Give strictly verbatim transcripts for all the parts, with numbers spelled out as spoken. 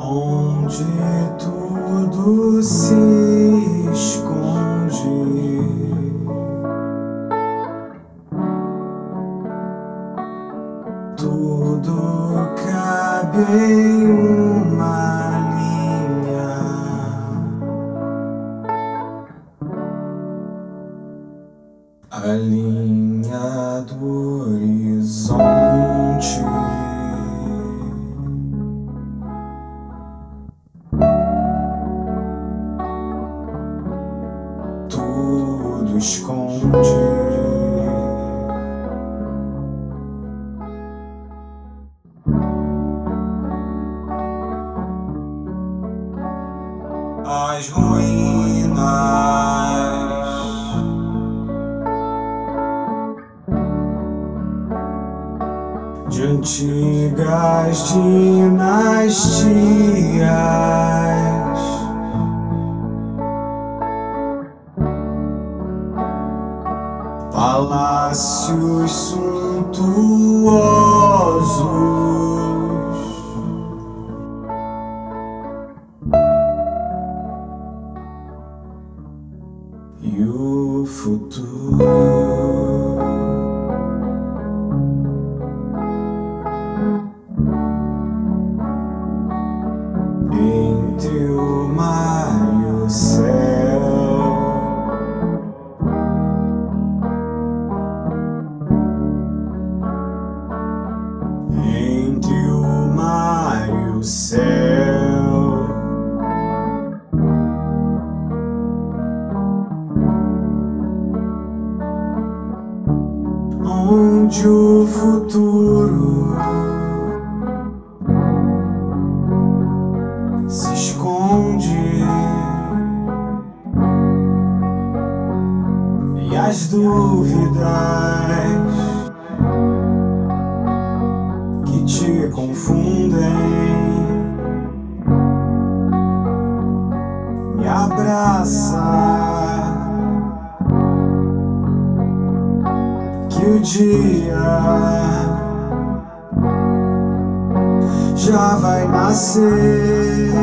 onde tudo se esconde. Tudo cabe em uma linha. A linha do horizonte. Tudo esconde. As ruínas de antigas dinastias, palácios suntuosos e o futuro. Entre o mar e o céu, entre o mar e o céu, onde o futuro se esconde e as dúvidas que te confundem me abraça, que o dia já vai nascer.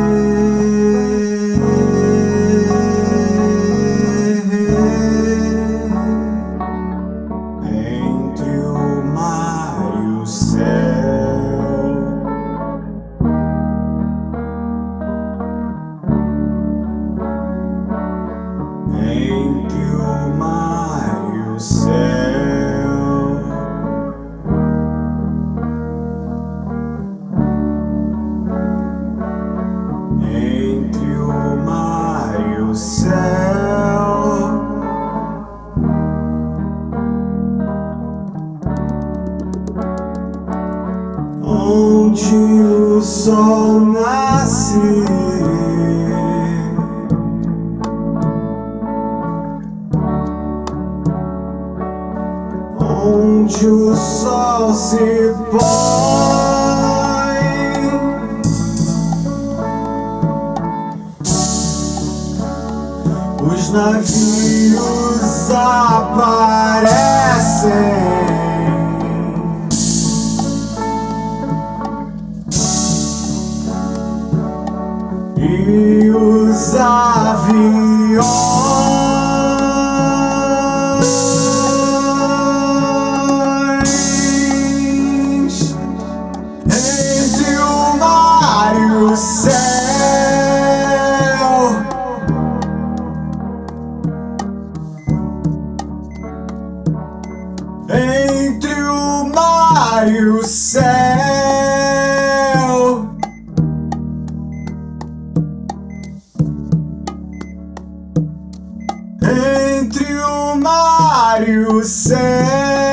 Entre o mar e o céu, entre o mar e o céu, entre o mar e o céu, onde o sol nasce, onde o sol se põe, os navios aparecem e os aviões entre o mar e o céu, entre o mar e o céu, entre o mar e o céu.